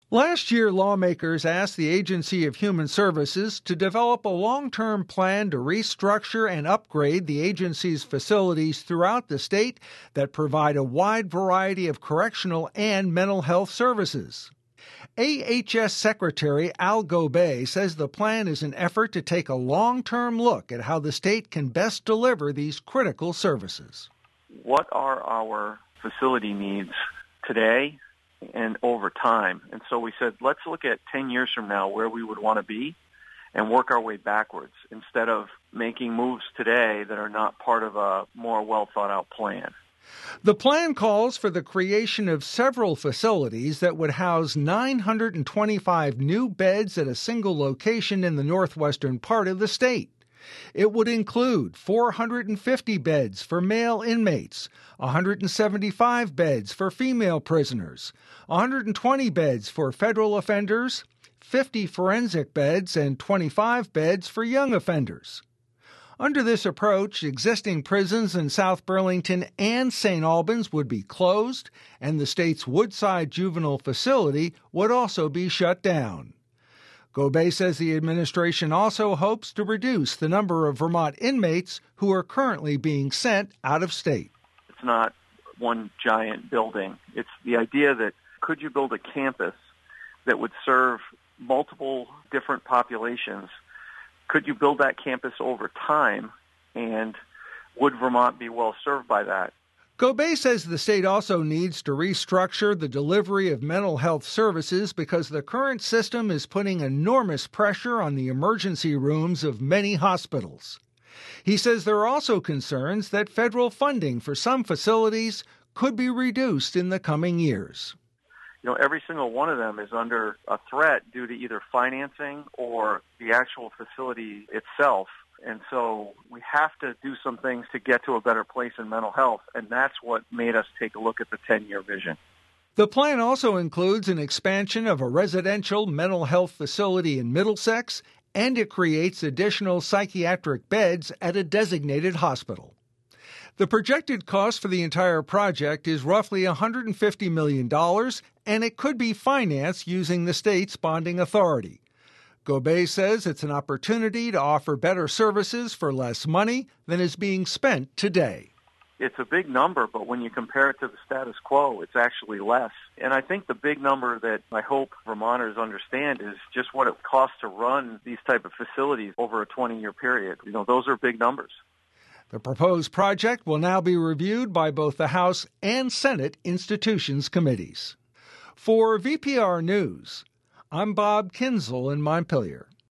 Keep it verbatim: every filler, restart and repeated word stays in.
Last year, lawmakers asked the Agency of Human Services to develop a long-term plan to restructure and upgrade the agency's facilities throughout the state that provide a wide variety of correctional and mental health services. A H S Secretary Al Gobay says the plan is an effort to take a long-term look at how the state can best deliver these critical services. What are our facility needs today and over time? And so we said, let's look at ten years from now where we would want to be and work our way backwards instead of making moves today that are not part of a more well-thought-out plan. The plan calls for the creation of several facilities that would house nine hundred twenty-five new beds at a single location in the northwestern part of the state. It would include four hundred fifty beds for male inmates, one hundred seventy-five beds for female prisoners, one hundred twenty beds for federal offenders, fifty forensic beds, and twenty-five beds for young offenders. Under this approach, existing prisons in South Burlington and Saint Albans would be closed, and the state's Woodside Juvenile Facility would also be shut down. Gobay says the administration also hopes to reduce the number of Vermont inmates who are currently being sent out of state. It's not one giant building. It's the idea that could you build a campus that would serve multiple different populations? Could you build that campus over time, and would Vermont be well served by that? Gobay says the state also needs to restructure the delivery of mental health services because the current system is putting enormous pressure on the emergency rooms of many hospitals. He says there are also concerns that federal funding for some facilities could be reduced in the coming years. You know, every single one of them is under a threat due to either financing or the actual facility itself. And so we have to do some things to get to a better place in mental health, and that's what made us take a look at the ten-year vision. The plan also includes an expansion of a residential mental health facility in Middlesex, and it creates additional psychiatric beds at a designated hospital. The projected cost for the entire project is roughly one hundred fifty million dollars, and it could be financed using the state's bonding authority. Gobay says it's an opportunity to offer better services for less money than is being spent today. It's a big number, but when you compare it to the status quo, it's actually less. And I think the big number that I hope Vermonters understand is just what it costs to run these type of facilities over a twenty-year period. You know, those are big numbers. The proposed project will now be reviewed by both the House and Senate Institutions Committees. For V P R News, I'm Bob Kinzel in Montpelier.